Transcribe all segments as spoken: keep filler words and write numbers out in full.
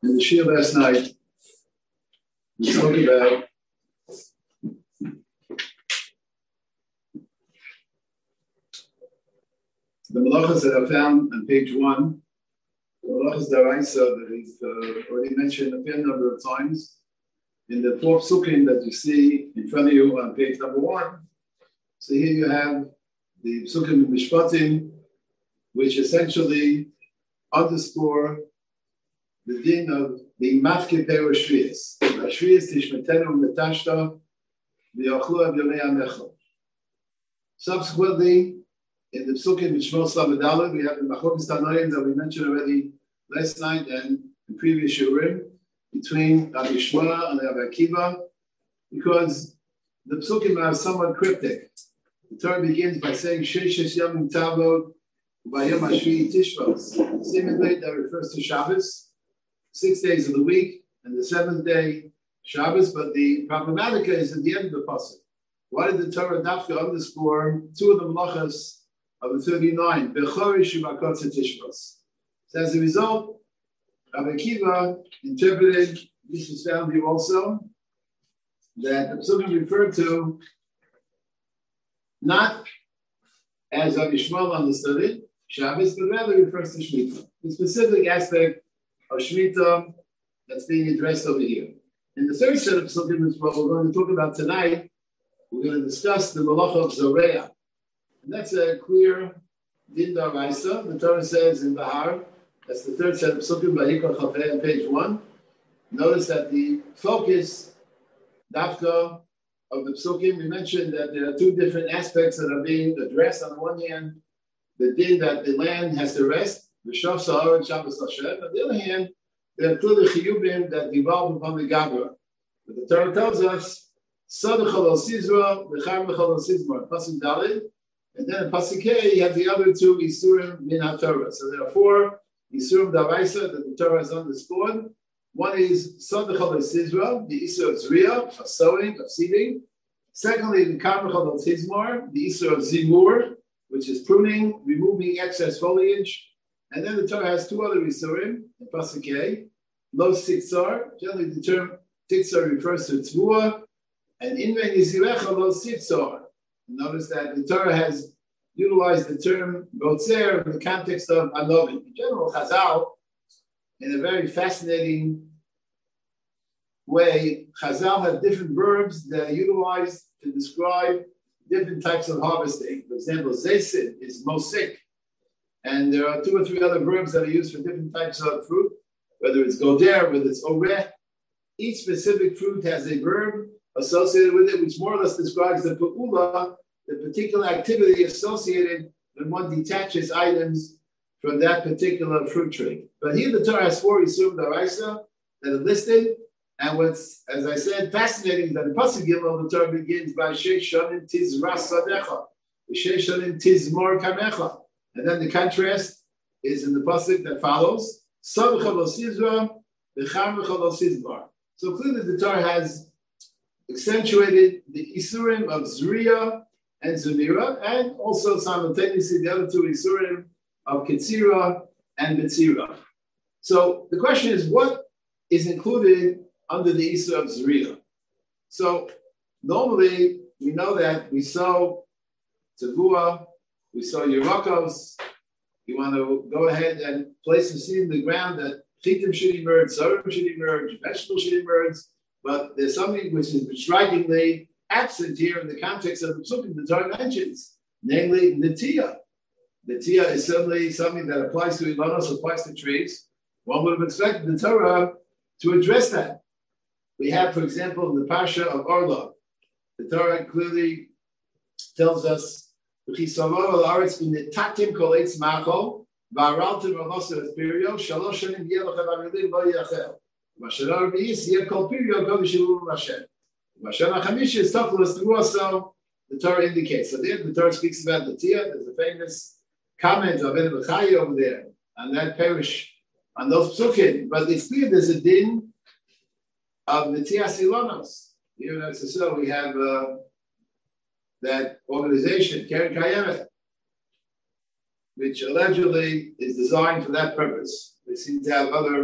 In the Shia last night, we spoke about the malachas that are found on page one. The malachas d'oraisa that he's uh, already mentioned a fair number of times. In the fourth psukim that you see in front of you on page number one. So here you have the psukim of Mishpatim, which essentially underscore the din of the mafke pero shriyas. Shriyas tishmetenu metashta v'yachlu av yomei hamecha. Subsequently, in the psukim in Shmos Lamed Aleph, we have the Machlokas Tanoim that we mentioned already last night and in previous shurim between Rabbi Shmuel and Rabbi Akiva, because the psukim are somewhat cryptic. The Torah begins by saying Sheishes Yamim Tavod Ubayom Hashvi Tishbos. Seemingly that refers to Shabbos, six days of the week, and the seventh day Shabbos. But the problematica is at the end of the pasuk. Why did the Torah dafka underscore two of the malachas of the thirty-nine? Bechorish u'makotze Tishbos. So as a result, Rabbi Akiva interpreted, this is found here also, that the psukim referred to not as Rabbi Shmuel understood it, Shabbos, but rather refers to Shemitah, the specific aspect of Shemitah that's being addressed over here. In the third set of psukim, which what we're going to talk about tonight, we're going to discuss the malacha of Zoreah. And that's a clear din d'oraisa. The Torah says in Bahar, that's the third set of psukim, Vayikra Chafei on page one. Notice that the focus, dafka, of the psukim, we mentioned that there are two different aspects that are being addressed. On the one hand, the din that the land has to rest, the Shav Sa'ar and Shabbos Hashem. On the other hand, there are clearly chiyubim that devolve upon the Gabra. But the Torah tells us, Sadachal al Sizra, Bechar Bechal al Sizmar, Pasuk Dalid, and then in Pasuk K, you have the other two Isurim min HaTorah. So there are four Isurim d'oraisa that the Torah has underscored. One is Sadachal al Sizra, the Isur of Zriya, of sowing, of seeding. Secondly, the Karmachal al Tizmar, the Isur of Zimur, which is pruning, removing excess foliage. And then the Torah has two other Isurim in Pasuk K. Lo Sitzar, generally the term Titzar refers to Tzvua, and Inven Yizirecha Lo Sitzar. Notice that the Torah has utilized the term Gotzer in the context of Anovim. In general, Chazal, in a very fascinating way, Chazal have different verbs that are utilized to describe different types of harvesting. For example, Zaysid is Mosik. And there are two or three other verbs that are used for different types of fruit, whether it's Goder, whether it's Oreh. Each specific fruit has a verb associated with it, which more or less describes the Pa'ula, the particular activity associated when one detaches items from that particular fruit tree. But here the Torah has four Isurim d'oraisa that are listed. And what's, as I said, fascinating is that in Pasuk Gimel, the Torah begins by Sheish Shonim Tizras Sadecha, Sheish Shonim Tizmor Kamecha. And then the contrast is in the Pasuk that follows, Sadachal al Sizra, Bechar Bechal al Sizmar. So clearly the Torah has accentuated the Isurim of Zriya and Zunira, and also simultaneously the other two Isurim of Ketzira and Betzira. So the question is, what is included under the Isur of Zriya? So normally we know that we sow Tavua, we sow Yerakos, you want to go ahead and place the seed in the ground that Chitim should emerge, Zorim should emerge, vegetables should emerge, but there's something which is strikingly absent here in the context of the Psukim the Torah mentions, namely Netiya. Netiya is certainly something that applies to Ilanos, applies to trees. One would have expected the Torah to address that. We have, for example, in the Parsha of Orla, the Torah clearly tells us, the Torah indicates. So there the Torah speaks about the Tia. There's a famous comment of Ibn Bechai over there on that parish, on those psukim. But it's clear there's a din of Netias Ilanos. Here in Eretz we have uh, that organization, Keren Kayemet, which allegedly is designed for that purpose. They seem to have other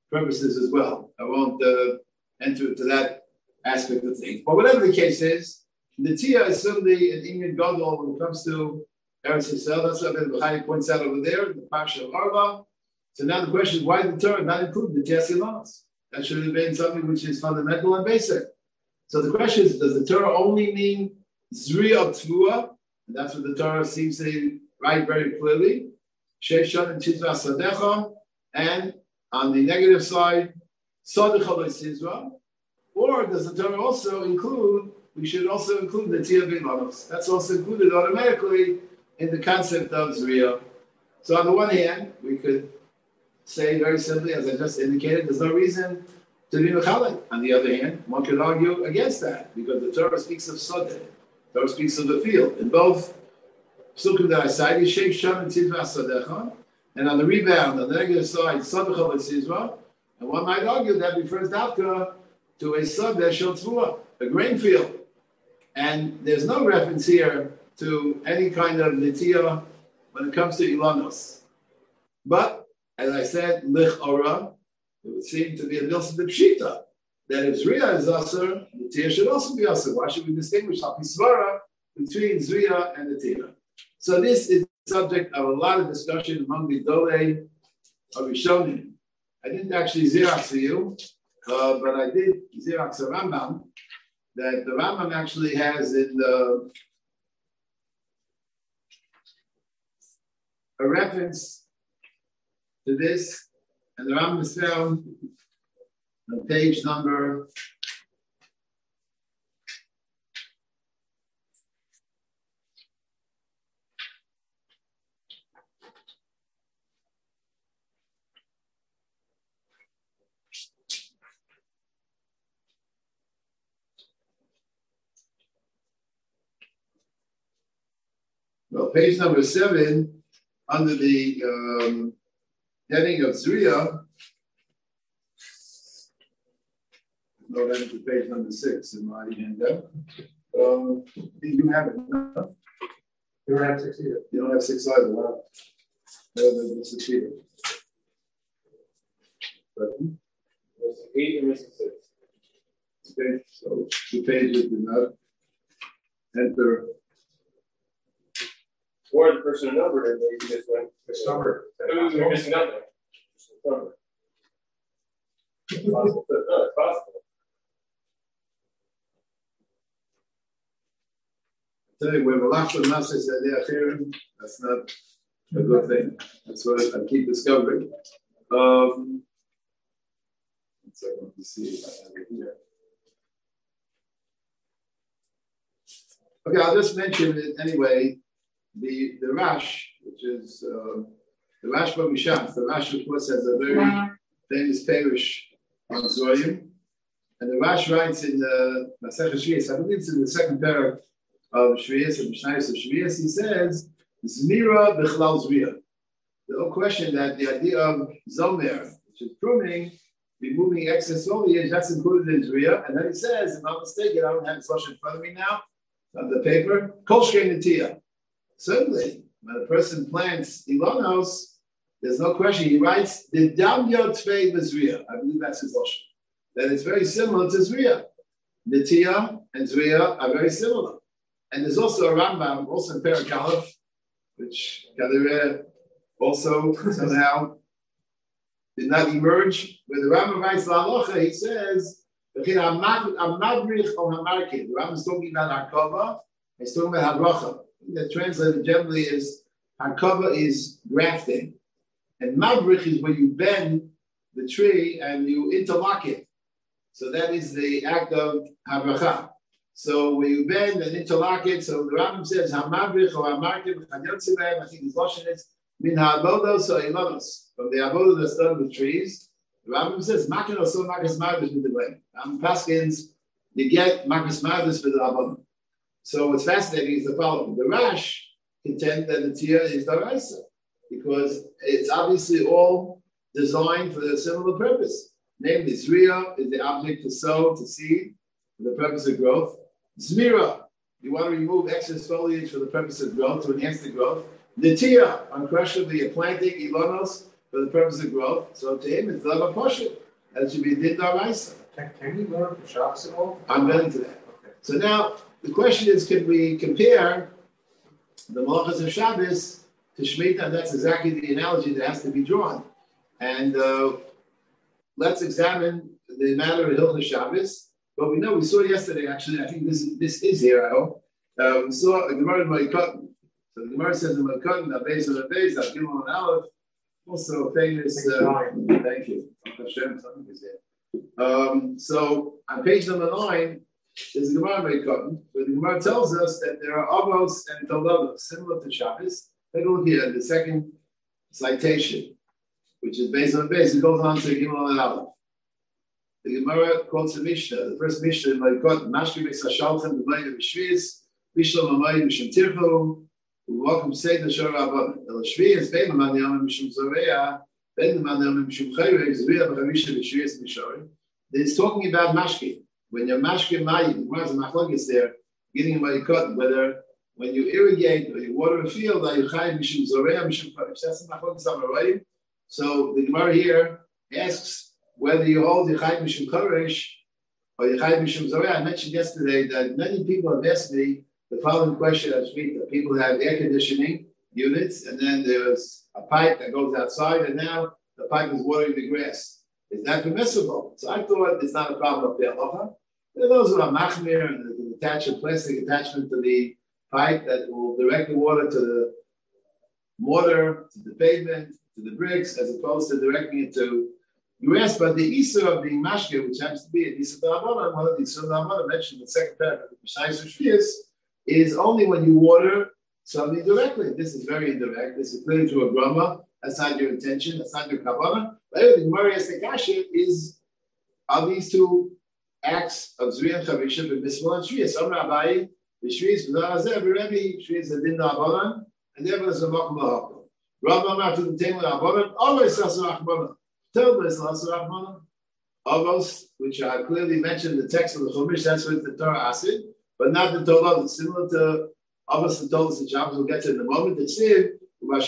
purposes as well. I won't uh, enter into that aspect of things. But whatever the case is, the Tia is certainly an Inyan Gadol when it comes to Eretz Yisrael. That's what Ben Bechai points out over there in the Parsha of Arba. So now the question is, why did the Torah not include the Tia Silanos? That should have been something which is fundamental and basic. So the question is, does the Torah only mean Zriya Tvua? And that's what the Torah seems to write very clearly. Sheishan and Tizra Sadecha. And on the negative side, Sadecha L'Sizra. Or does the Torah also include, we should also include the Tia Bilanos. That's also included automatically in the concept of Zriya. So on the one hand, we could say very simply, as I just indicated, there's no reason to be Mechalek. On the other hand, one could argue against that, because the Torah speaks of Sodeh. The Torah speaks of the field. In both Psukim that I cited, Sheikh Sham and Tzidva Sadecha, and on the rebound, on the negative side, Sadecha L'Tzizra, and one might argue that refers Dafka to a Sodeh Shel Tzvua, a grain field. And there's no reference here to any kind of Nitiyah when it comes to Ilanos. But, as I said, Lich Ora, it would seem to be a Nilsa de Pshita, that if Zriya is Asr, Nitiyah should also be Asr. Why should we distinguish Hapisvara between Zriya and Nitiyah? So this is the subject of a lot of discussion among the Dole of Rishonim. I didn't actually Xerox for you, uh, but I did Xerox a Rambam, that the Rambam actually has in the, a reference to this, and the Rambam is found on page number well, page number seven, under the um, heading of Zriya. No, that is page number six in my handout. Um, you have it, no? You don't have six either. You don't have six either. Wow. No, that's six either. There's eight and missing six. Okay, so the pages did not enter. Or the person who numbered it, maybe just went It's numbered. You're missing nothing. Just the number. It's possible. No, it's possible. I tell you, when Malach Nasa said they are hearing, that's not a good thing. That's what I keep discovering. Um, let's see, I want to see if I have it here. Okay, I'll just mention it anyway. The the Rash, which is uh, the Rash Bamisham, the Rash of course has a very famous parish on Zoyim, and the Rash writes in the Masech Shvius, I believe it's in the second parak of Shvius and Mishnayos of Shvius, he says Zmira b'chlal Zriya. The whole question that the idea of Zomer, which is pruning, removing excess foliage, that's included in Zriya, and then he says, if I'm not mistaken, I don't have the slush in front of me now, on the paper, Kol Shkei Nitiyah. Certainly, when a person plants Ilanos, there's no question. He writes the Damya Tvei Zriya. I believe that's his lashon. That it's very similar to Zriya. Nitiyah and Zriya are very similar. And there's also a Rambam, also in Perek Aleph, which Kadereh also somehow did not emerge. Where the Rambam writes La Halacha, he says, "The Madrich or Hamarkin." The Rambam is talking about Hakava. He's talking about Habracha. That translated generally is Hakava is grafting, and Mabrich is where you bend the tree and you interlock it. So that is the act of Habracha. So where you bend and interlock it. So the Rambam says Hamabrich or Hamarkim. I think his lashon is min ha'avodos or ilanos, from the avodah that's done with trees. The Rambam says makin or so makas marvis with the way. Rambam paskins you get makas marvis with the avodah. So what's fascinating is the following. The Rash contend that the Tia is Daraisa because it's obviously all designed for a similar purpose. Namely, Zriya is the object to sow, to seed, for the purpose of growth. Zmira, you want to remove excess foliage for the purpose of growth, to enhance the growth. The Tia, unquestionably, you're planting Ilanos for the purpose of growth. So to him, it's not a portion. That should be din daraisa. Can, can you learn from Shabbos at all? I'm getting to that. Okay. So now the question is, can we compare the malachas of Shabbos to Shemitah? That's exactly the analogy that has to be drawn. And uh, let's examine the matter of Hilchos Shabbos. But we know, we saw yesterday, actually, I think this, this is here, I hope. Uh, we saw a Gemara in Ma'ikot. So the Gemara says in Ma'ikot, that base of the base, that Gimel and Aleph, also famous, uh, thank you. Hashem, something is there. Um, so on page number nine, there's a Gemara in Ma'ikot, where the Gemara tells us that there are Avos and Toledos, similar to Shabbos. Take a look here, the second citation, which is based on base, it goes on to Gimel and Aleph. The Gemara quotes a Mishnah, the first Mishnah in Ma'ikot, Mashki Beis HaShalchem, the B'nai of Shvius, Bishlam Amayim Mishum Tirchu, welcome say the Shor Rabban. El Shvius, Ben Man Yom Mishum Zoreya, Ben Man Yom Mishum Chayre, Zoreya B'Chamisha B'Shvius Mishori. It's talking about Mashki. When you're Mashki Mayim, where's the Machlokes there, getting Ma'ikot, whether when you irrigate or you water a field, are you Chayim Mishum Zoreya Mishum Chayre? That's the Machlokes Amarayim. So the Gemara here asks whether you hold Yechayim Mishum Koresh or Yechayim Mishum Zoreya. I mentioned yesterday that many people have asked me the following question of Shemitah. People have air conditioning units, and then there's a pipe that goes outside, and now the pipe is watering the grass. Is that permissible? So I thought it's not a problem of the halacha. There are those who are machmir and can attach a plastic attachment to the pipe that will direct the water to the mortar, to the pavement, to the bricks, as opposed to directing it to grass. But the Isur of being mashkir, which happens to be an Isur D'Rabbanan, one of the Isur D'Rabbanan mentioned in the second paragraph, the precise Shvius, is only when you water something directly. This is very indirect. This is clearly to a grama. That's not your intention. That's not your kavanah. But everything Gemara Estekasha is of these two acts of Zriya and Chavisha, but Bismillah and Shvius. Some Rabbi, the Shvius, B'nazeh, Rebbe, Shvius, the Din D'Rabbanan, and there was a Makom L'Hakom. Rabbi Amar to the Table D'Rabbanan, always Sasur Achbanan. Tell us Sasur Achbanan. Avos, which are clearly mentioned in the text of the Chumash, that's what the Torah asked. But not the Torah. It's similar to Avos and Tolas and Shabbos. We'll get to in a moment. It's here.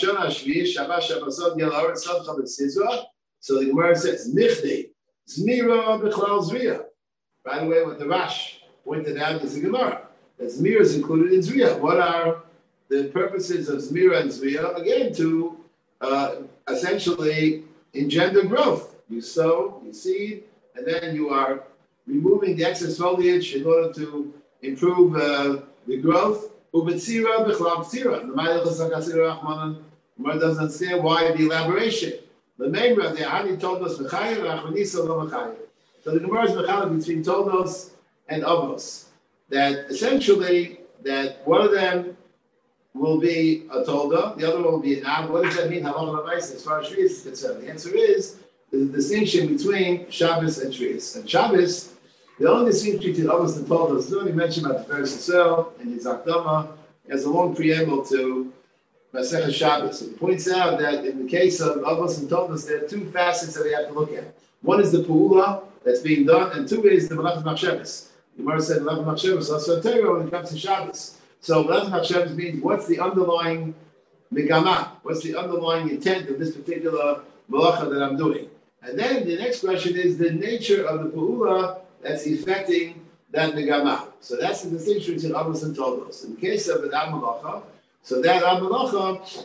So the Gemara says, Nichdi, Zmira B'chlal Zriya. Right away, what the Rash pointed out is the Gemara. That Zmira is included in Zriya. What are the purposes of Zmira and Zriya? Again, to uh, essentially engender growth. You sow, you seed, and then you are removing the excess foliage in order to improve uh, the growth. Ubetzira b'chlal tzira. The Ma'ilchas HaKasir Rachmanan. Gemara doesn't understand why the elaboration. The Meimra, the Ahani told us Mechayev, Achonisa lo Mechayev. So the Gemara is Mechayev between Toldos and Avos. That essentially, that one of them will be a Tolda, the other one will be an Av. What does that mean? Halachah L'maisa, as far as Shvius is concerned? The answer is the distinction between Shabbos and Shvius. And Shabbos, the only distinction between Avos and Toldos is only mentioned about the first Yisrael and his Akdama. Has a long preamble to Masechah Shabbos. It points out that in the case of Avos and Toldos, there are two facets that we have to look at. One is the Pu'ula that's being done, and two is the Malach Machshavos. The Gemara said Malach Machshavos also Torah when it comes to Shabbos. So Malach Machshavos means what's the underlying Megama? What's the underlying intent of this particular Malacha that I'm doing? And then the next question is the nature of the Pu'ula that's affecting that Megama. So that's the distinction between Avos and Toldos. In the case of an Amalacha, so that Amalacha,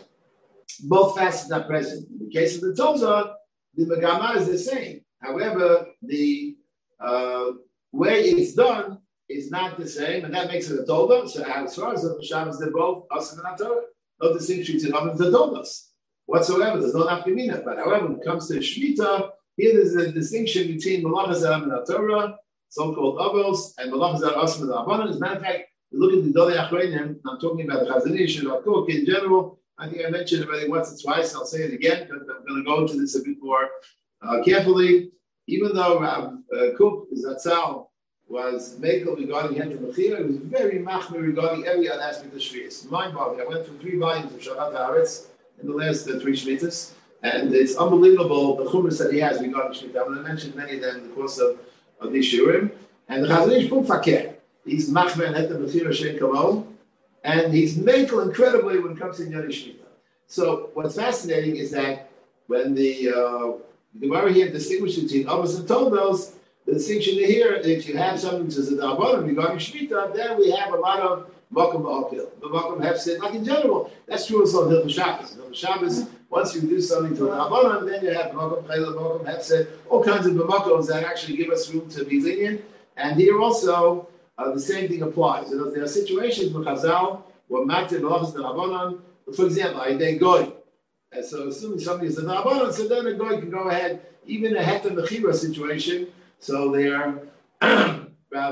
both facets are present. In the case of the Tolda, the Megama is the same. However, the uh, way it's done is not the same, and that makes it a Tolda. So as far as the Shabbos, they're both Asim and Torah. No distinction between Avos and Toldos whatsoever. There's no nafkamina. But however, when it comes to Shemitah, here there's a distinction between Malachas and Torah, so-called Avos, and Malachas that are Asim and Rabbanan. As a matter of fact, you look at the Dolei Achronim, I'm talking about the Chazon Ish and Rav in general. I think I mentioned already once or twice, I'll say it again, because I'm going to go into this a bit more uh, carefully. Even though Rav uh, Kook, Zatzal, was Mekel regarding Henry Mechira, he was very machmir regarding every other aspect of Shvius. Mind-boggling. I went through three volumes of Shabbat HaAretz in the last uh, three Shmitas, and it's unbelievable the chumras that he has regarding Shemitah. I'm going to mention many of them in the course of, of these shiurim. And the Chazon Ish Bum Fakir. He's machmir and Heter Mechira Shen Kamon, and he's Mekel incredibly when it comes to Yoni Shemitah. So what's fascinating is that when the uh, the Gemara here distinguishes between Avos and Toldos, the distinction here, if you have something which is a Darbanan regarding Shemitah, then we have a lot of Makom Ba'apil. The Makom Hefsid, like in general, that's true also of Hilchos Shabbos. Hilchos Shabbos, once you do something to a Darbanan, then you have Makom Chayla, Makom Hefsid, all kinds of Makoms that actually give us room to be lenient. And here also, uh, the same thing applies. You know, there are situations where Chazal, where Matir B'lachas Darbanan, for example, I day Goy. And so assuming somebody is a Darbanan, so then a Goy can go ahead, even a Heter Mechira situation. So there, Rab,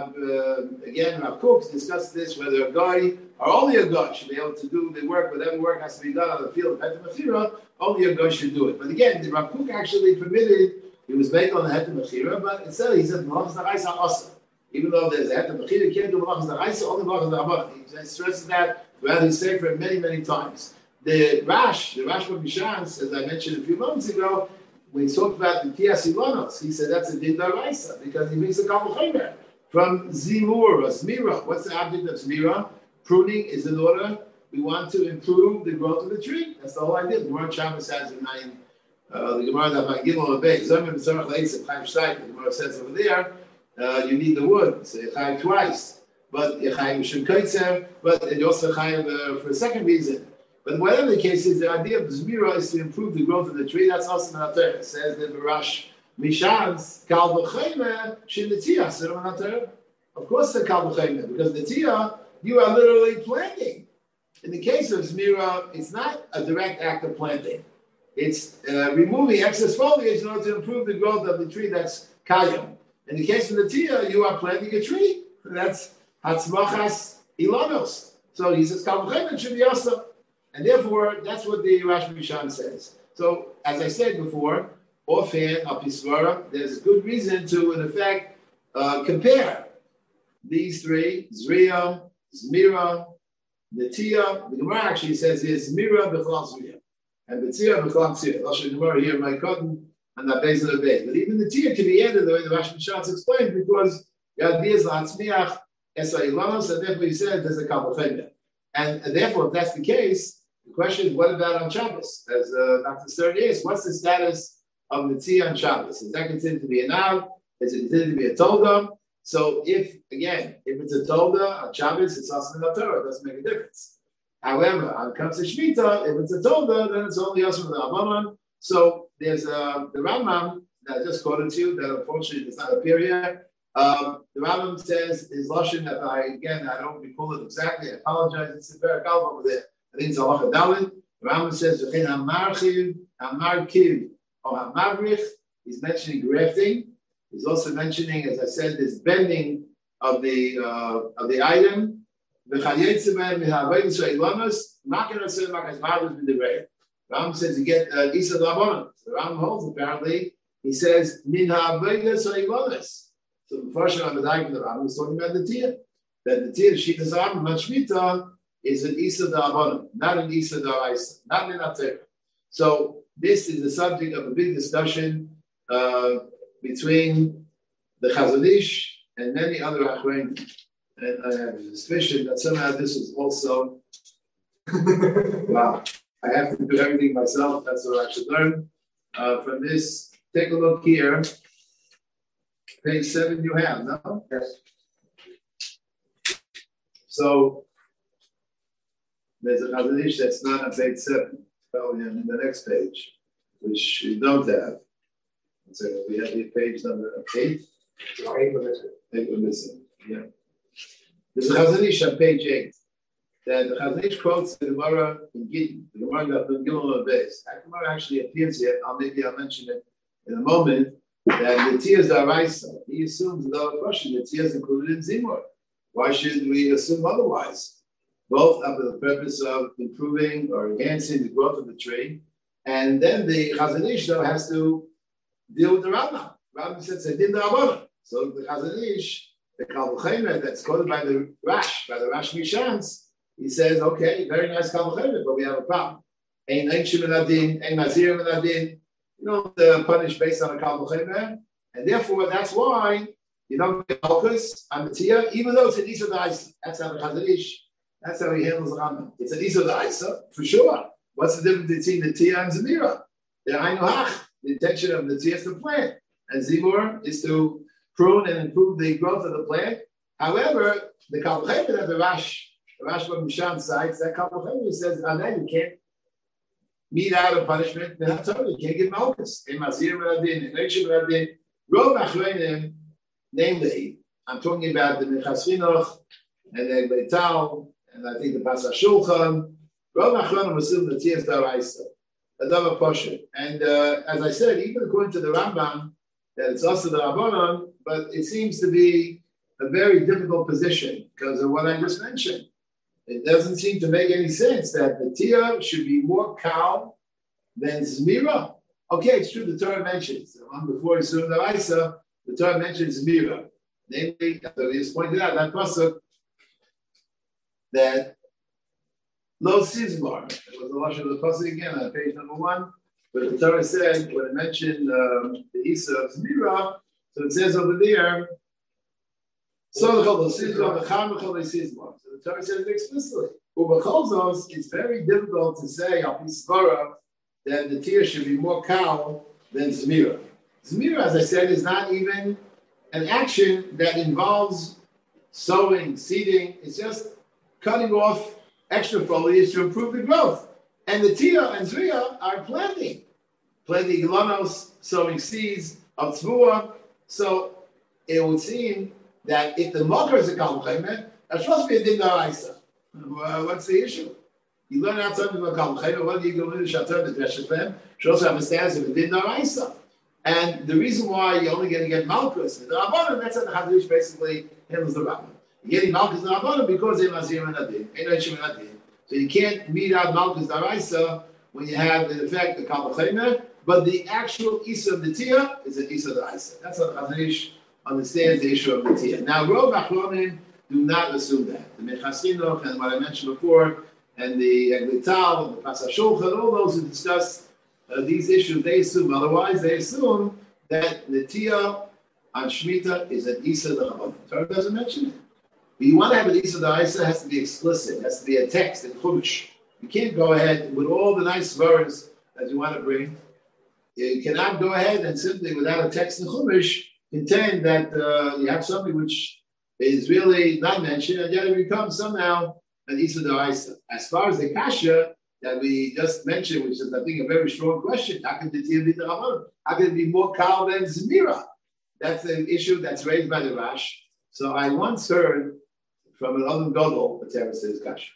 uh, again, Rav Kook discussed this, whether a guy, or only a guy, should be able to do the work, whatever work has to be done on the field of Heter Mechira, only a guy should do it. But again, the Rav Kook actually permitted, he was made on the Heter Mechira, but instead he said, Malachas Daraisa Asa. Even though there's a Heter Mechira, you can't do Malachas Daraisa, only Malachas Darabanan. He stresses that throughout his sefer many, many times. The Rash, the Rash of Mishans, as I mentioned a few moments ago, when he talked about the Tias Ilonos, he said that's a Din Daraisa, because he makes a Kabul Chaymer. From Zimur or Zmira, what's the object of Zmira? Pruning is in order, we want to improve the growth of the tree. That's the whole idea. The Gemara Shabbos has in nine, uh, the Gemara that I give on the base, Zomim Tzarech Leitz, Chaim Shtayk, the Gemara says over there, uh, you need the wood, so Chaim twice. But Chaim Shem Kaitzer, but and you also Chaim uh, for a second reason. But whatever the case is, the idea of Zmira is to improve the growth of the tree. That's also in Torah. It says that Barash Mishans Kal B'Chaymer Shinetiyah. So of course, the Kal B'Chaymer, because the Tiyah you are literally planting. In the case of Zmira, it's not a direct act of planting. It's uh, removing excess foliage in order to improve the growth of the tree that's Kayam. In the case of the Tiyah, you are planting a tree. That's Hatzmachas Ilanos. So he says Kal B'Chaymer should be also. And therefore, that's what the Rash Mishan says. So, as I said before, offhand, Apisvara, there's good reason to, in effect, uh, compare these three, Zriya, Zmira, Netiya. The Gemara actually says here, Zmira b'chlam Zriya, and Netiya b'chlam Tzriya. I'll show you the Gemara here, my cotton, and the base of the base. But even the Netiya can be added the way the Rash Mishan explained, because the idea is Latzmiach, Esa Ilanos, and therefore he said there's a Kabul Chaymer. And, and therefore, if that's the case, the question is, what about on Shabbos? As uh, Doctor Stern is, what's the status of the tzia on Shabbos? Is that considered to be an av? Is it considered to be a tolda? So if, again, if it's a tolda on Shabbos, it's also in the Torah. It doesn't make a difference. However, when it comes to Shemitah, if it's a tolda, then it's only also the Rabbanan. So there's uh, the Rambam that I just quoted to you, that unfortunately does not appear here. Um, the Rambam says, his Lashon, that I, again, I don't recall it exactly, I apologize, it's a very calm over there. I think it's Halacha Daled. The Rambam says, "V'chein hamarchiv, hamarkiv, or hamavrich." He's mentioning grafting. He's also mentioning, as I said, this bending of the uh, of the item. V'chayetze b'hem v'ha'avodim she'ilanos. Makin aseh makas v'hados b'divrei. The Rambam says you get uh, Isa D'Abonon. The Rambam holds apparently. He says min ha'avodim she'ilanos. So the first Rambam from the Rambam is talking about the Tiyah. That the Tiyah Shitas Rambam, not Shemitah, is an Isa Da'abonim, not an Isa Da'aisa, not an Atera. So this is the subject of a big discussion uh, between the Chazon Ish and many other Achronim. And I have a suspicion that somehow this is also, wow, I have to do everything myself, that's what I should learn. Uh, from this, take a look here. Page seven you have, no? Yes. So, there's a Chazon Ish that's not on page seven, probably on the next page, which you don't have. So we have the page number eight. No, eight were missing. Eight were missing, yeah. There's a Chazon Ish on page eight. That the Chazon Ish quotes the Gemara in Gittin, the Gemara that the Gilon base. That Gemara actually appears here. I'll maybe I'll mention it in a moment. That the Tiyas Daraisa, he assumes without question that Tiyas included in Zimur. Why should we assume otherwise? Both for the purpose of improving or enhancing the growth of the tree. And then the Chazon Ish though has to deal with the Rambam. Rambam said, Sedin Da'abonim. So the Chazon Ish, the Kal V'Chaymer that's quoted by the Rash, by the Rash Mishans, he says, okay, very nice Kal V'Chaymer, but we have a problem. Ein Einshim and Adin, Ein Nazir and Adin. You don't uh, punish based on a Kal V'Chaymer. And therefore, that's why you don't get focus on the Tiyah, even though it's an Isa Da'isa. That's how the Chazon Ish, that's how he handles the Rambam. It's an Isa Da'isa, for sure. What's the difference between the Tiyah and Zemira? The Ainuhach, the intention of the tzia is to plant, and Zimur is to prune and improve the growth of the plant. However, the Kalchayim that the Rash, the Rash from Mishan cites, that Kalchayim says, and then you can't mete out a punishment. You can't give malchus. In Mazir Radin, in Reish Radin, Rov Achreinim, namely, I'm talking about the Minchas Chinuch and the Beital, and I think the Pasach Shulchan. Rov Achreinim assume the Tzias Daraisa, another portion. And uh, as I said, even according to the Rambam, that it's also the Rabbanon, but it seems to be a very difficult position because of what I just mentioned. It doesn't seem to make any sense that the Tia should be more cow than Zmira. Okay, it's true, the Torah mentions, the one before Yisur Daraisa, the Torah mentions Zmira. Namely, as we just pointed out, that pasuk, that Lo Sizmar, it was the Lashon of the pasuk again on page number one, but the Torah said, when it mentioned um, the Isa of Zmira, so it says over there, so the Torah says it explicitly. Ubacholzos, it's very difficult to say on Pisvara that the tear should be more cow than Zmira. Zmira, as I said, is not even an action that involves sowing, seeding. It's just cutting off extra foliage to improve the growth. And the Tia and Zriya are planting. Planting Ilanos, sowing seeds of Tzvua. So it would seem that if the mother is a Kal Chaymet, that's supposed to be a Din Daraisa. Well, what's the issue? You learn out something about Kal Chaymet, what do you go into Shatar, the Dreshet she also understands it a Din Daraisa. And the reason why you're only going to get Malchus, the Rabbanon, that's how the Hadrish basically handles the Rabbanon. You're getting Malchus the Rabbanon because they're Mazir and Adin, Einachim and Adin. So you can't meet out Malchus Daraisa when you have, in effect, the Kal Chaymet, but the actual Isa of the Tia is an Isa Daraisa. That's how the Hadrish understands the issue of the Tia. Now, Rov Achronim do not assume that. The Minchas Chinuch and what I mentioned before, and the Eglital and the Pasach Shulchan, all those who discuss uh, these issues, they assume. Otherwise, they assume that the Tia on Shemitah is an Isa D'Chabon. Torah doesn't mention it. But you want to have an Isa D'Isa, it has to be explicit. It has to be a text in Chumash. You can't go ahead with all the nice words that you want to bring. You cannot go ahead and simply, without a text in Chumash, contend that uh, you have something which is really not mentioned, and yet it becomes somehow an Isa D'Oraisa. As far as the Kasha that we just mentioned, which is, I think, a very strong question, how can the Tia be the Rabbanon? How can it be more Kal than Zmira? That's an issue that's raised by the Rash. So I once heard from an Adam Gadol, the Torah says Kasha.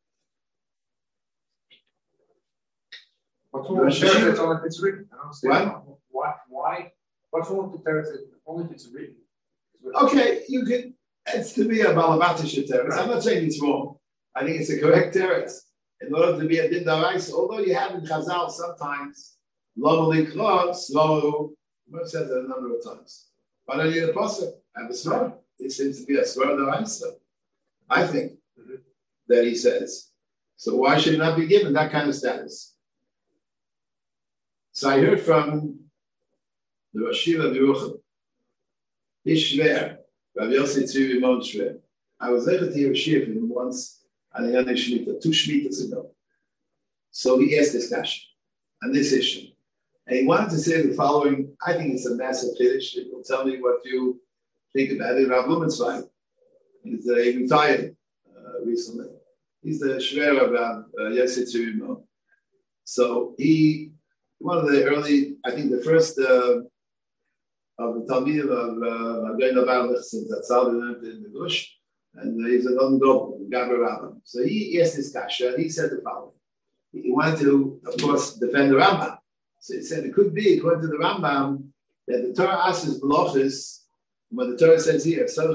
What's wrong with the Torah? It's only if it's written. I don't understand. What? Why? Why? What's wrong with the Torah? Only if it's written. Okay, you can. It's to be a balabatish teretz. I'm not saying it's wrong. I think it's a correct teretz. In order to be a din daraisa, although you have in Chazal sometimes lo malikra slow, it says it a number of times. But I need a pasuk. I have a svar. It seems to be a svar daraisa. I think mm-hmm. that he says. So why should it not be given that kind of status? So I heard from the Rosh Yeshiva Yerucham. He's Shver, Rabbi Yossi Tzvi Rimon Shver. I was there to hear a shir from him once on the Yonah Shemitah, two Shemitas ago. So he asked this question on this issue. And he wanted to say the following. I think it's a massive finish. It will tell me what you think about it. Rav Blumentzweig, he's uh, he retired uh, recently. He's the Shver of uh, Yossi Tzvi Rimon. So he, one of the early, I think the first uh, of the Talmud of Magen Avraham Lichtenstein that Tzal learned in the Gush, and he's an Ondol, Gaber Rambam. So he asked this kasha, and he said the following. He wanted to, of course, defend the Rambam. So he said it could be, according to the Rambam, that the Torah asks malachas. When the Torah says here, we're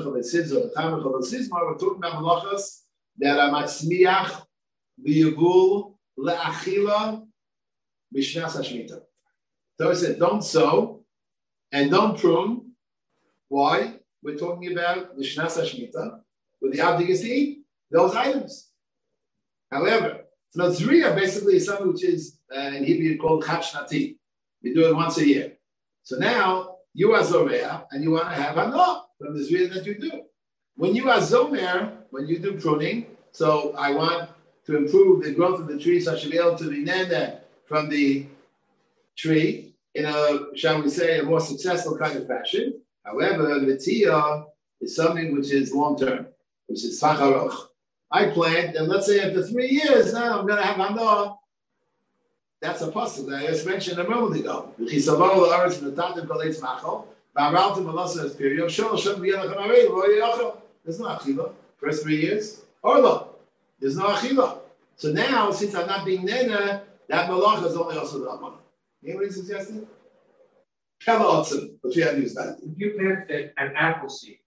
talking about malachas that are matzmiach b'yavul le'achila b'shnas hashmita. Torah said, don't sow and don't prune. Why? We're talking about the Shnas HaShemitah, where the object is to eat those items. However, Nazriya basically is something which is uh, in Hebrew called Chad Shnati. You do it once a year. So now you are Zoreah and you want to have Hana from the Nazriya that you do. When you are Zomer, when you do pruning, so I want to improve the growth of the tree so I should be able to be nene from the tree in a, shall we say, a more successful kind of fashion. However, the tia is something which is long term, which is facharoch. I plant, and let's say after three years, now I'm going to have hana. That's a pasuk that I just mentioned a moment ago. There's no achila. First three years, or no, there's no achila. So now, since I'm not being nena, that malach is only also the amana. You know what he suggested? Kama otzim, but we have used that. If you plant an apple seed,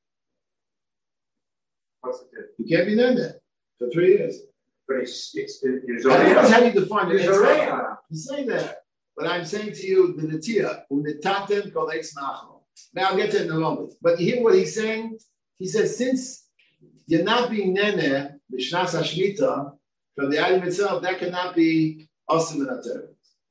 what's it do? You can't be nena for three years. But it's it's it's That's how you define it. There's a You say that, but I'm saying to you the netia unetaten kolex nachal. Now I'll get to it in a moment. But you hear what he's saying? He says since you're not being nene b'shnas hashmita from the item itself, that cannot be asim and ater.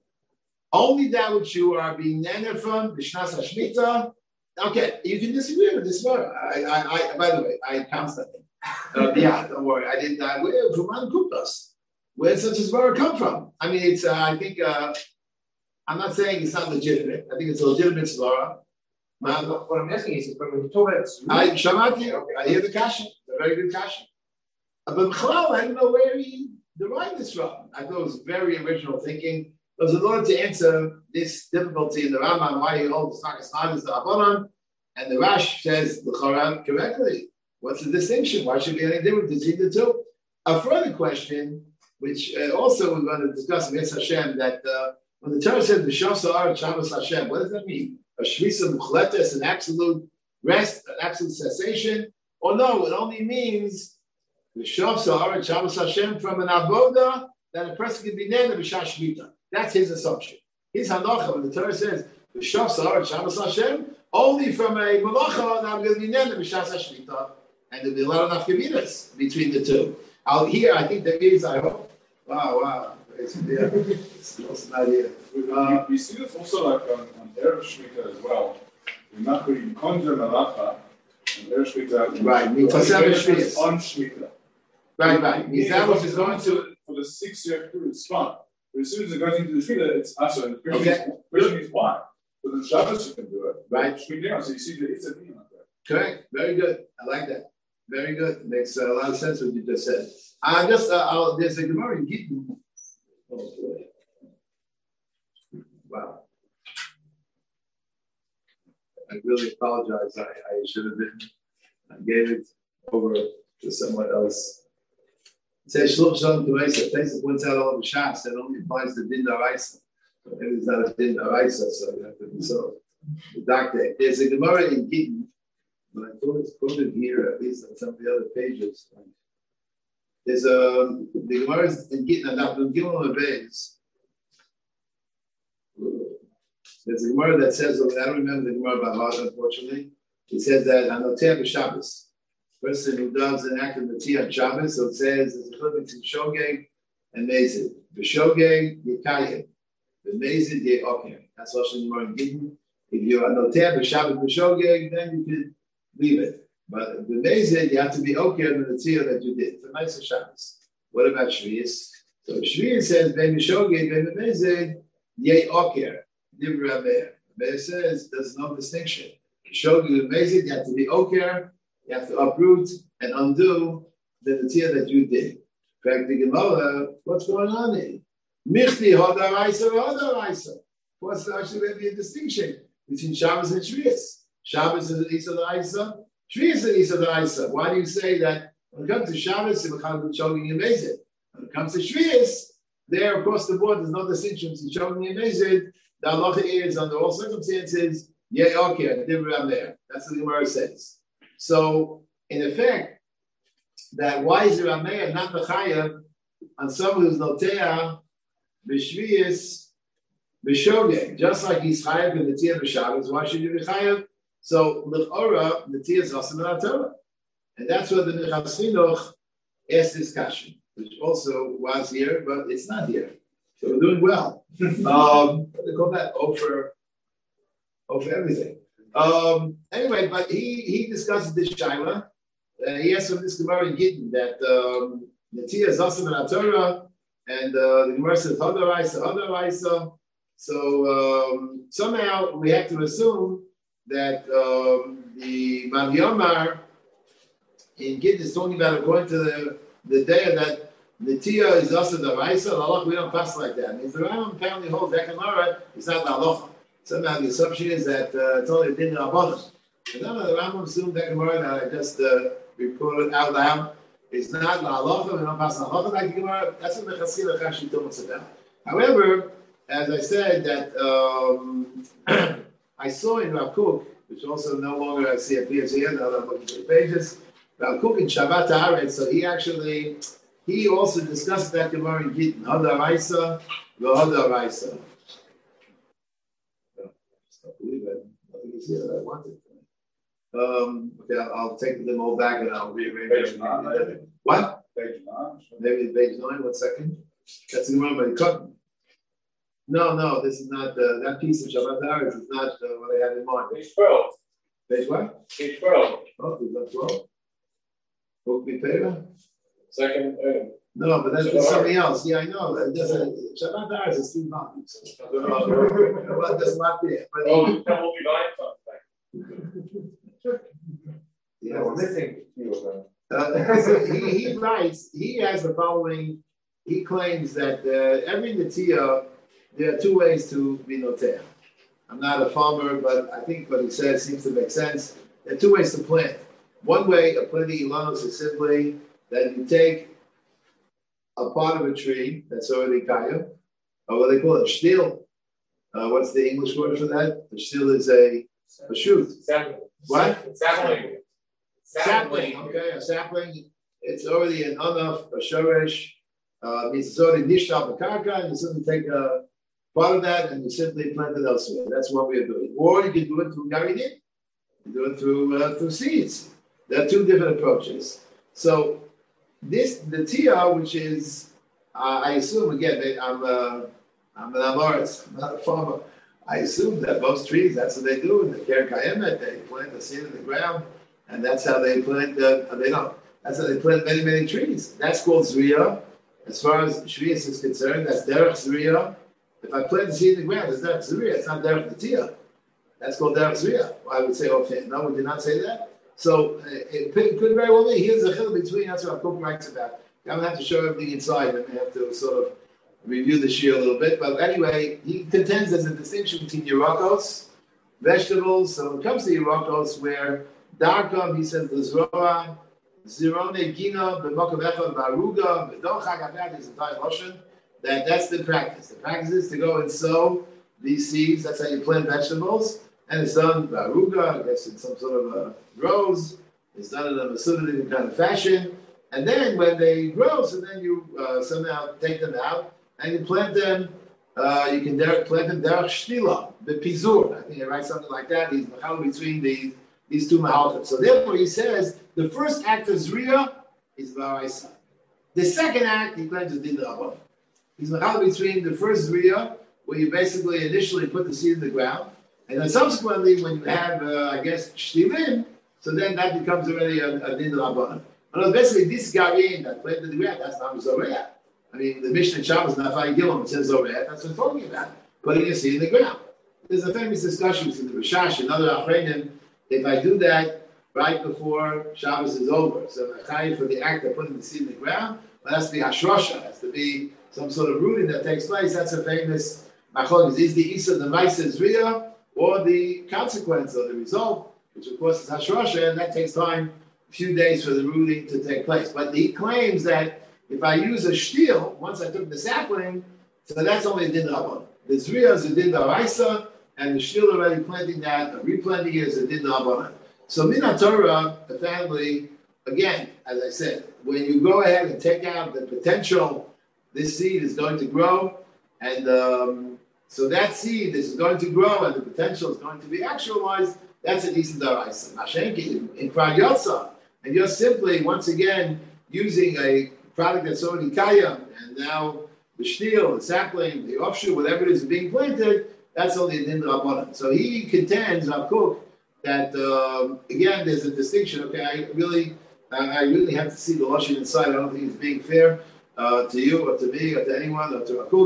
Only that which you are being nene from b'shnas hashmita. Okay, you can disagree with this word. I, I, I, by the way, I constantly. Uh, yeah, don't worry. I didn't. I, where from Kuptas? Where did such a svara come from? I mean, it's. Uh, I think. Uh, I'm not saying it's not legitimate. I think it's a legitimate svara. What I'm asking is, when you talk about I shamati. Okay. I hear the kasha. It's a very good kasha. Uh, but Chalal, I don't know where he derived this from. I thought it was very original thinking. It was in order to answer this difficulty in the Rambam why he holds Snakas Nag is the Abonon, and the Rash says the Choran correctly. What's the distinction? Why should there be any difference between the two? A further question, which uh, also we're going to discuss with Hashem, that uh, when the Torah says B'Shav Sa'ar Shabbos Hashem, what does that mean? A shvisa muchletes, an absolute rest, an absolute cessation? Or no, it only means B'Shav Sa'ar Shabbos Hashem from an avoda that a person can be named B'Shah Shmita. That's his assumption. His hanocha, when the Torah says B'Shav Sa'ar Shabbos Hashem, only from a malacha that I'm going to be named B'Shah Shmita. And there'll be a lot of nafkaminas between the two. Out here, I think there is, I hope. Wow, wow. It's, yeah, it's also not here. Uh, we see this also like on, on Erev Shmita as well. We're not going to conjure malacha on Erev Shmita. Right, on Shmita. Right, right. Mizav is going to, for the six year period, it's fine. But as soon as it goes into the Shmita, it's also. And the question, okay. is, question is why? But the Shabbos you can do it. Right. Shmita, so you see that it's a thing like that. Correct. Very good. I like that. Very good. Makes uh, a lot of sense what you just said. I just, uh, I'll, there's a Gemara in Gittin. Oh, boy. Wow. I really apologize. I, I should have been, I gave it over to someone else. It says, Shluch Shalom Tumeisa, Taisa points out all the Shas, that only applies to Din Daraisa. So maybe it's not a Din Daraisa, so you have to be so. The doctor. There's a Gemara in Gittin. But I thought it's quoted here, at least on some of the other pages. There's a, the Gemara is in Gittin, and Gimel Abayz. There's a Gemara that says, I don't remember the Gemara by heart, unfortunately. It says that Anotea b'Shabbos, person who does an act of Natia on Shabbos, so it says there's a difference in Shogeg and Mezid. B'Shogeg, Yekayim. The Mezid, Ye'okim. That's also the Gemara in Gittin. If you're Anotea b'Shabbos b'Shogeg, then you can leave it. But the Mezid, you have to be okay on the Tzia that you did. For nice Shabbos. What about Shvius? So Shvius says, Ben Mishogeg, Ben Mezid, Yei Oker. Divra Ameir. Ameir says there's no distinction. Shogeg and Mezid, you have to be Oker, you have to uproot and undo the Tzia that you did. Correct the Gemara, what's going on here? Michti Hodaraisa Hodaraisa. What's actually going to be a distinction between Shabbos and Shvius? Shabbos is an Isa D'Aisa. Shvi is an Isa D'Aisa. Why do you say that when it comes to Shabbos, it's Shogeg and Mezid? When it comes to Shvius, there across the board, there's no distinction between Shogeg and Mezid. The halacha is under all circumstances, yea, okay, different there. That's what the Gemara says. So, in effect, that why is the Rameya not the Chayav on someone who's Notea, B'Shvius, B'Shogeg, just like he's Chayav in the Tia B'Shabbos, why should you be Chayav? So, l'chora, the tia is also not Torah. And that's what the Minchas Chinuch asked this question, which also was here, but it's not here. So we're doing well. um, they call that over, over everything. Um, anyway, but he he discusses this Shaila. Uh, he asked from this Gemara in Gittin that um, the tia is also not Torah, and uh, the Gemara says, Hadaraisa, Hadaraisa. So um, somehow we have to assume that um, the Mam Yomar in Gid is talking about according to the, the day that the Tia is also the Raisa, the Halach, we don't pass like that. It means the Rambam apparently holds that Gemara is not the Halacha. Somehow the assumption is that uh, it's only a din Rabbanan. And then the Rambam assumed that Gemara that I just uh, reported out loud is not the Halacha, we don't pass the Halacha like the Gemara. That's what the Chassidah Chashi told us about. However, as I said, that um, I saw in Rav Kook, which also no longer I see a P H D, now I'm looking for the pages, Rav Kook in Shabbat Haaretz, so he actually, he also discussed that Gemara in Gittin, Hada Raisa, Lo Hada Raisa. I can't believe it. I think it's here that I wanted. Um, okay, I'll, I'll take them all back and I'll rearrange them. What? Page nine. Maybe page nine, one second. That's the Gemara by Cotton. No, no, this is not, uh, that piece of Shabbat Haaretz is not uh, what I had in mind. Page twelve. Page what? Page twelve. Oh, is that twelve? Book Bipera? Second item. No, but that's something else. Yeah, I know. It doesn't, Shabbat Haaretz is still not. Well, that's not there. But Oh, then we'll be buying something. yeah, we're missing a few of them. Uh, so he, he writes, he has the following, he claims that uh, every Netiya, there are two ways to be noter. I'm not a farmer, but I think what he says seems to make sense. There are two ways to plant. One way of planting ilanos is simply that you take a part of a tree that's already kaya, or what they call it, shtil. Uh, what's the English word for that? The shtil is a, a shoot. Sapling. What? Sapling. Sapling. Okay, a sapling. It's already an enough, a shoresh. Uh, means it's already nishtal b'karka, and you simply take a part of that and you simply plant it elsewhere. That's what we are doing. Or you can do it through garidin. You do it through uh, through seeds. There are two different approaches. So this the tia, which is uh, I assume again they, I'm uh, I'm an amoritz, I'm not a farmer. I assume that most trees that's what they do in the Ker Kayemet. They plant the seed in the ground, and that's how they plant. The, they don't. That's how they plant many many trees. That's called zriya. As far as Shvius is concerned, that's derech zriya. If I plant the seed in the ground, it's derech zriya. It's not derech netia. That's called derech zriya. Well, I would say, okay, no, we did not say that. So uh, it could, could very well be. Here's the chiluk between. That's what Kook writes about. I'm gonna have to show everything inside, and I have to sort of review the shir a little bit. But anyway, he contends there's a distinction between yerakos, vegetables. So when it comes to yerakos, where darkam, he says the zroa. Zirone Gina, B'Mokav Echad, Baruga, B'Don Chagadat is the entire Russian. That that's the practice. The practice is to go and sow these seeds. That's how you plant vegetables, and it's done Baruga. I guess in some sort of a rows. It's done in a Masudic kind of fashion, and then when they grow, so then you uh, somehow take them out and you plant them. Uh, you can der- plant them derech shtila, the pizur. I think I write something like that. He's machal between these these two mahalchim. So therefore, he says. The first act of Zriya is Varaisa. The second act, he claims is Din Rabban. He's machal between the first Zriya, where you basically initially put the seed in the ground, and then subsequently, when you have, uh, I guess, Shtilim, so then that becomes already a, a Din Rabban. But basically, this Garin that planted in the ground, that's not Zoreah. I mean, the Mishnah in Shabbos, Nafai Gilom, it says Zoreah, that's what we're talking about, putting a seed in the ground. There's a famous discussion between the Rishash and other Achrenim. If I do that, right before Shabbos is over. So the for the act of putting the seed in the ground, but that's the hashrosha, has to be some sort of rooting that takes place. That's a famous machlokes. Is the isa the ma'aseh zriya or the consequence or the result, which of course is hashrosha, and that takes time, a few days for the rooting to take place. But he claims that if I use a shtil, once I took the sapling, so that's only a din rabban. The zriya is a din daraisa, and the shtil already planting that, or replanting it is a din rabban. So Min Torah, the family, again, as I said, when you go ahead and take out the potential, this seed is going to grow, and um, so that seed is going to grow, and the potential is going to be actualized. That's a decent daraisa. Mashenki in Kvar Yotza, and you're simply once again using a product that's already kayam, and now the shtil, the sapling, the offshoot, whatever it is being planted, that's only a din rabbanan. So he contends, Rav Kook, that um, again, there's a distinction. Okay, I really, I really have to see the lashon inside. I don't think it's being fair uh, to you or to me or to anyone or to Rav Kook.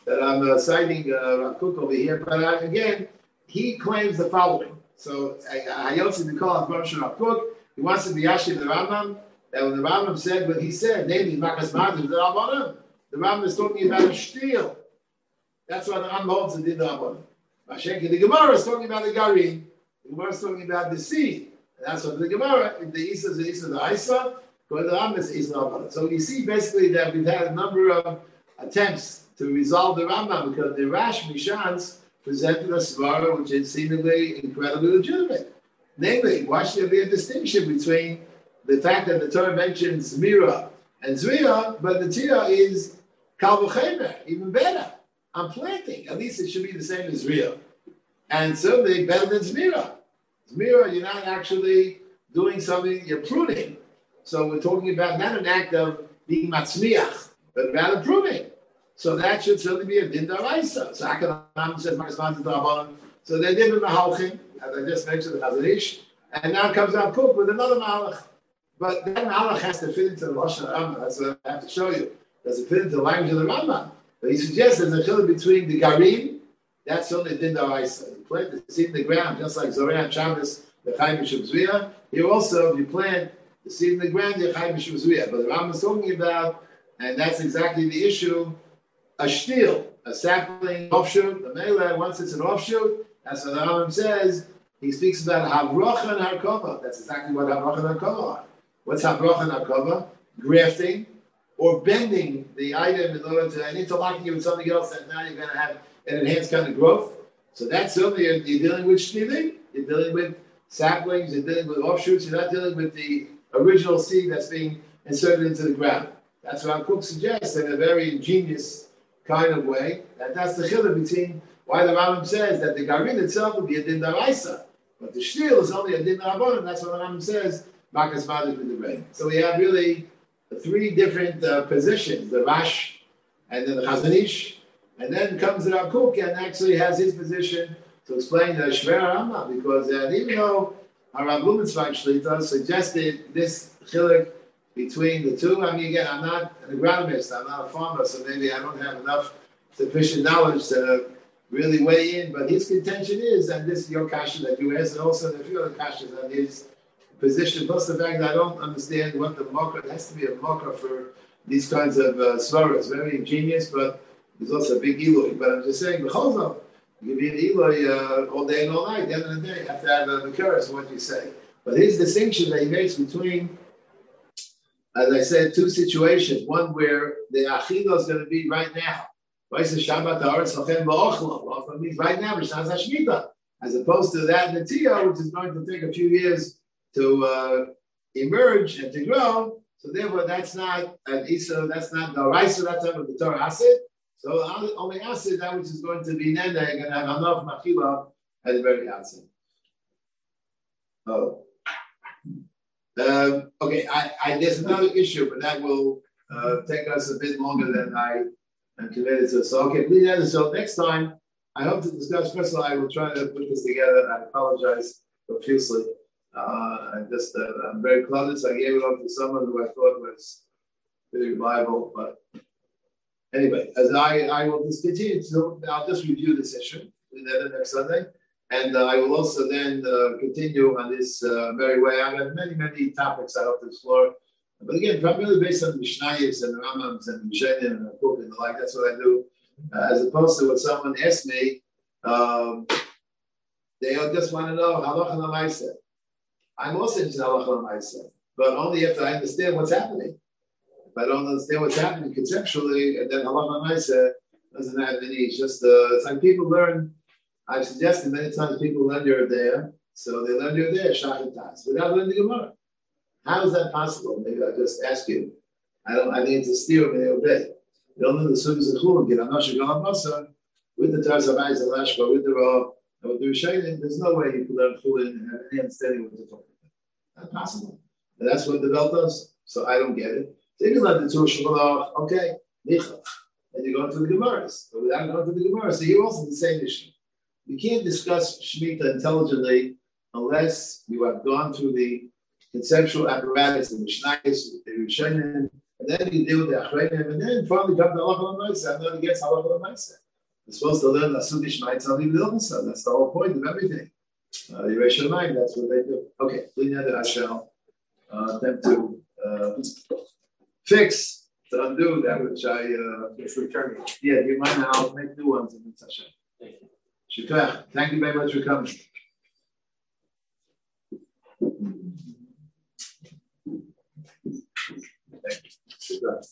that I'm uh, citing uh, Cook over here, but uh, again, he claims the following. So Hayotzi Nikol Rav Cook, he wants to be Yashiv the Rambam, that when the Rambam said what he said, namely Makas Madrim, the Rabbanim, the Rambam is talking about a steal. That's why the Rambam holds the Din Rabbanim. Mashenki, the Gemara is talking about the Garim, the Gemara is talking about the seed. And that's what the Gemara, the Isa is the Isa of the Isa, but the Rambam is the Isa of the Rambam. So you see basically that we've had a number of attempts to resolve the Rambam because the Rash Mishans presented a svara which is seemingly incredibly legitimate. Namely, why should there be a distinction between the fact that the Torah mentions Zmira and Zriya, but the Tira is Kal V'chemer, even better. I'm planting. At least it should be the same as Zriya. And certainly better than Zmira. Zmira, you're not actually doing something, you're pruning. So we're talking about not an act of being matzmiach, but rather pruning. So that should certainly be a din d'oraisa. So Akalam says, so they did with Mahalchim, as I just mentioned, the Chazon Ish, and now comes out Cook with another Malach. But that Malach has to fit into the Lashon Rambam. That's what I have to show you. Does it fit into the language of the Rambam? But he suggests there's a chiluk between the Garim, that's certainly din d'oraisa. You plant the seed in the ground, just like Zorah and Shabbos, the Chai Mishum Zviyah. Here also, if you plant the seed in the ground, the Chai Mishum Zviyah. But the Rambam is talking about, and that's exactly the issue, a shtil, a sapling, offshoot, a melee, once it's an offshoot, that's what the Rambam says, he speaks about havrocha and harkova. That's exactly what havrocha and harkova are. What's havrocha and harkova? Grafting, or bending the item in order to, and interlocking it with something else that now you're going to have an enhanced kind of growth. So that's certainly, you're, you're dealing with shtilim, you're dealing with saplings, you're dealing with offshoots, you're not dealing with the original seed that's being inserted into the ground. That's what our Cook suggests in a very ingenious kind of way, that that's the chiluk between why the Rambam says that the Garin itself would be a din d'oraisa, but the shtil is only a din d'rabbanan. That's what the Rambam says, Makas Madrim in the rain. So we have really three different uh, positions, the Rash, and then the Chazon Ish, and then comes the Rav Kook and actually has his position to explain the Shver Rambam, because uh, even though Rav Blumentzweig Shlita suggested this chiluk between the two, I mean, again, I'm not an agronomist, I'm not a farmer, so maybe I don't have enough sufficient knowledge to really weigh in, but his contention is, and this is your kasha that you asked, and also the few other kashas on his position, plus the fact that I don't understand what the marker, it has to be a marker for these kinds of uh, svaras, very ingenious, but there's also a big Eloi. But I'm just saying, B'cholzom, you can be an Eloi uh, all day and all night. At the end of the day, you have to have a Makaras in what you say. But his distinction that he makes between, as I said, two situations. One where the Achila is going to be right now. Shabbat means right now, as opposed to that Natiyah, which is going to take a few years to uh, emerge and to grow. So therefore, that's not an Isa, that's not the Raisa, that's not the Torah Asid. So only Asid, that which is going to be Nenda, going to have enough Machila at the very outset. Oh. Um, okay, I, I, there's another issue, but that will uh, take us a bit longer than I am committed to. So, okay, please, so next time, I hope to discuss, first of all, I will try to put this together. I apologize profusely. Uh, I just, uh, I'm very clumsy. I gave it up to someone who I thought was really reliable. But anyway, as I, I will just continue to, I'll just review this issue the next Sunday. And uh, I will also then uh, continue on this uh, very way. I have many, many topics I hope to explore. But again, primarily based on the Mishnayos and the Rambams and the Mishenim and the book and the like, that's what I do. Uh, as opposed to what someone asked me, um, they just want to know halacha l'maaseh. I'm also interested in halacha l'maaseh, but only if I understand what's happening. If I don't understand what's happening conceptually, and then halacha l'maaseh doesn't have any. It's just uh, it's like people learn. I've suggested many times people learn your Yerdea, so they learn your Yerdea shachitas without learning the Gemara. How is that possible? Maybe I'll just ask you. I don't. I need to steer them and they obey. They don't know the sugyas of chulin. Get anash galam masa with the Taz Abayis and Rashba with the Rav with the Rishonim. There's no way you can learn chulin and have any understanding of what they're talking about. Not possible. And that's what the Belt does. So I don't get it. So you can learn the Torah Shabbat. Okay, nichach, and you go into the Gemaras. But without going to the Gemaras, so here also the same issue. You can't discuss Shemitah intelligently unless you have gone through the conceptual apparatus of the Mishnayos, the Rishonim, and then you deal with the Achreinim, and then finally come to Halacha L'Maaseh. I'm not against Halacha L'Maaseh. You're supposed to learn Asudi Shmai Tzali L'Ilmusa. That's the whole point of everything. Uh, you raise your mind, that's what they do. Okay, I shall uh, attempt to uh, fix, to undo that which I uh, Just return it. yeah, you might now I'll make new ones in the Hashem. Thank you. Shukra, thank you very much for coming. Thank you. Shukra.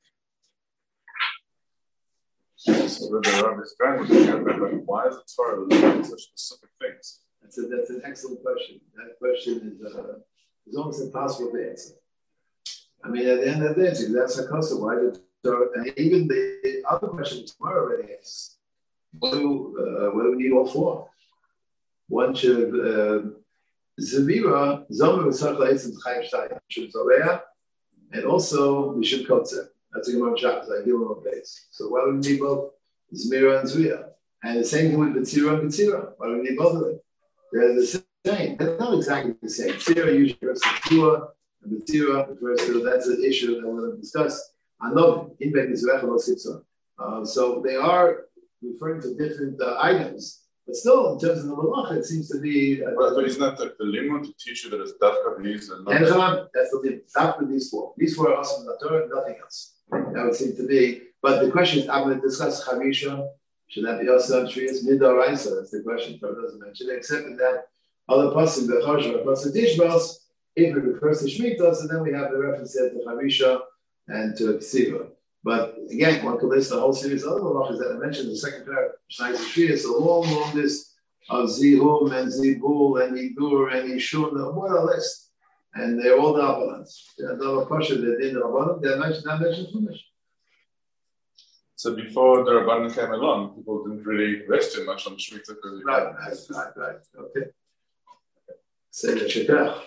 So with the Rabbi Stein was looking at that, like, why is it Torah limited to such specific things? That's a, that's an excellent question. That question is uh, is almost impossible to answer. I mean, at the end of the day, that's a custom. Why did Torah? And even the other question Tomorrow already asks, what do uh, what do we need all four? One should Zemira Zomer v'Sachla Eitzim Chayim Shtayim should Zoreah, and also we should Kotzer. That's a Gemara Shabbos. I deal with base. So why do we need both Zemira and Zvia? And the same thing with B'tzira and B'tzira. Why do we need both of them? They're the same. They're not exactly the same. B'tzira usually refers to Tzua, and B'tzira refers to, that's an issue that we're going to discuss. Anov, in Ben Yisrael, uh, so they are referring to different uh, items, but still, in terms of the malacha, it seems to be. Uh, but, but isn't that the, the limit to teach you that it's dafka these and not? And that's the limit. Dafka these four. These four are awesome, nothing else. That would seem to be. But the question is, I'm going to discuss Chavisha. Should that be also Shrias Midoraisa? That's the question. Torah doesn't mention it, except in that other person, the Choshev, person Tishbos, if it refers to Shemitah, so then we have the reference there to Chavisha and to Ksiva. But again, one could list the whole series of other halachas that I mentioned in the second paragraph. Shnai Shrias, a long, long list of Zihum and Zibul and Idur and Ishun. What a list! And they're all the Rabbanans. They're the Choshev, they're in the Rabbanan. They're mentioned, not mentioned Chumash. So before the Rabbanan came along, people didn't really rest too much on Shemitah. Right, right, right, right. Okay. Say the Shekach.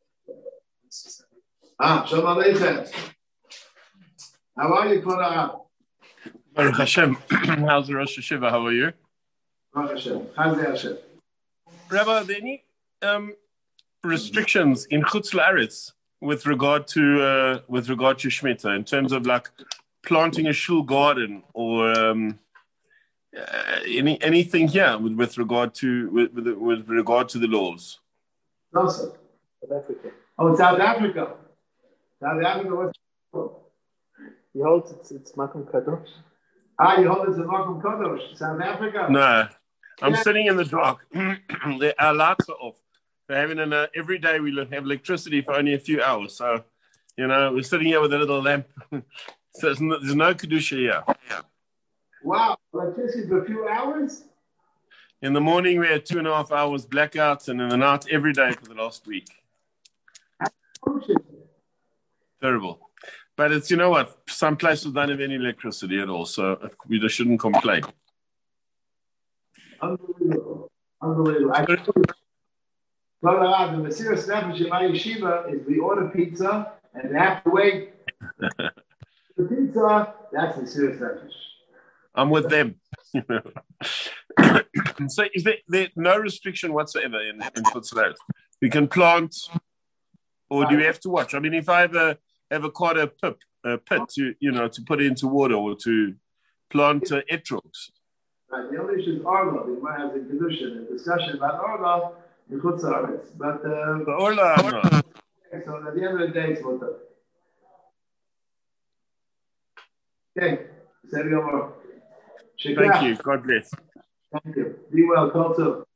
Ah, Shalom Aleichem. How are you, Kora? Baruch Hashem. How's the Rosh Hashiva? How are you? Baruch Hashem. How's the Hashem? Rabbi, are there any um, restrictions in Chutz La'aretz with regard to uh, with regard to Shemitah in terms of like planting a shul garden or um, uh, any anything here with, with regard to with, with, with regard to the laws? No, sir. South Africa. Oh, in South Africa. South Africa, what's He holds it's it's Makom Kadosh. Ah, you hold it to Makom Kadosh, South Africa? No, I'm Yeah. sitting in the dark. the, our lights are off. We're having an, uh, every day we have electricity for only a few hours. So, you know, we're sitting here with a little lamp. So there's no, there's no Kedusha here. Wow, electricity for a few hours? In the morning, we had two and a half hours blackouts, and in the night, every day for the last week. Oh, shit. Terrible. But it's, you know what, some places don't have any electricity at all, so we just shouldn't complain. Unbelievable. Unbelievable. I told you, the Mesiras Nefesh in my yeshiva is we order pizza and they have to wait. The pizza, that's Mesiras Nefesh. I'm with them. So is there, there no restriction whatsoever in, in Futzlaret? We can plant, or do we have to watch? I mean, if I have a have a quite a pit, a pit to you know to put into water or to plant uh, etrogs. Right. The only issue is Arla. We might have the Kedushin, a discussion about Arla in Chutz La'aretz. But uh, The Orla, no. so at the end of the day, it's water. Okay. Say it over. Thank you. God bless. Thank you. Be well. Call too.